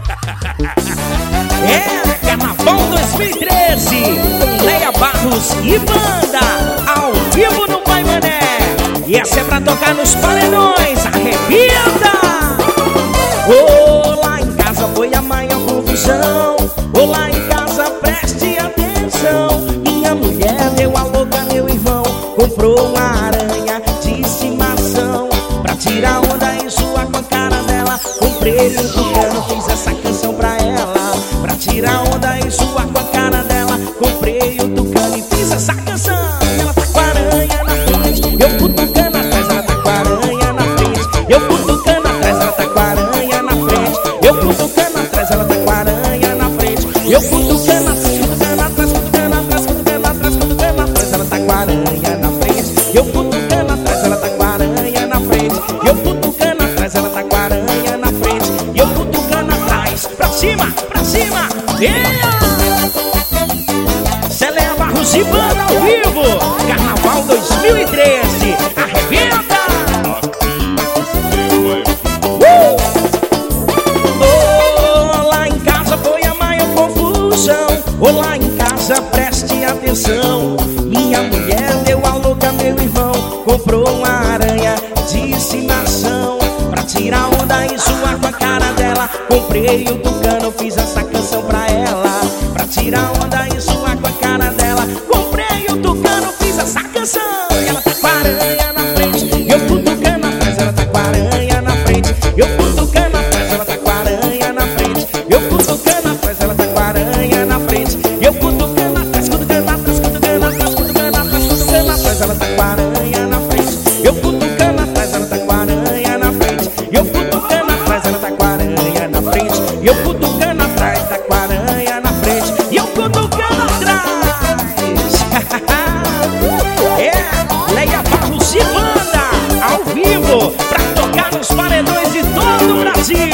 É Carnaval 2013 com Leia Barros e banda ao vivo no Pai Mané. E essa é pra tocar nos paredões. Arrebenta! Oh, lá em casa foi a maior confusão. Oh, lá em casa preste atenção. Minha mulher deu a louca, meu irmão comprou uma aranha de estimação pra tirar onda e zoar com a cara dela. Comprei um tucano, fiz essa canção pra ela pra tirar onda e zoar com a cara dela. Comprei o tucano e fiz essa canção. Ela tá com a aranha na frente, eu cutucando atrás. Ela tá com a aranha na frente, eu cutucando atrás. Ela tá com a aranha na frente, eu cutucando atrás. Ela tá com a aranha na frente, eu cutucando atrás, cutucando atrás, cutucando atrás, cutucando atrás, cutucando atrás. Ela tá com a aranha na frente, eu cutucando atrás. Ela tá com a aranha na frente, eu cutucando atrás. Ela tá com a aranha na frente, eu cutucando atrás. Pra cima, pra cima, Leia Barros e banda ao vivo, Carnaval 2013, arrebenta! Oh, lá em casa foi a maior confusão. Oh, lá em casa preste atenção. Minha mulher deu a louca, meu irmão comprou uma aranha de estimação pra tirar onda e zoar com a cara dela. Comprei o tucano, fiz essa canção pra ela pra tirar onda e zoar com a cara dela. Comprei o tucano, fiz essa canção. Ela tá com a aranha na frente, eu cutucando atrás. Ela tá com a aranha na frente, eu cutucando atrás. Ela tá com a aranha na frente, eu cutucando atrás. Ela tá com a aranha na frente, eu cutucando atrás, cutucando atrás, cutucando atrás, cutucando atrás, cutucando atrás. Ela tá com a aranha na frente, eu cutucando atrás. Ela tá com a aranha na frente, eu cutucando atrás. Ela tá com a aranha na frente, eu cutucando atrás. Tá com a aranha na frente e eu cutucando atrás. É Leia Barros e banda ao vivo pra tocar nos paredões de todo o Brasil.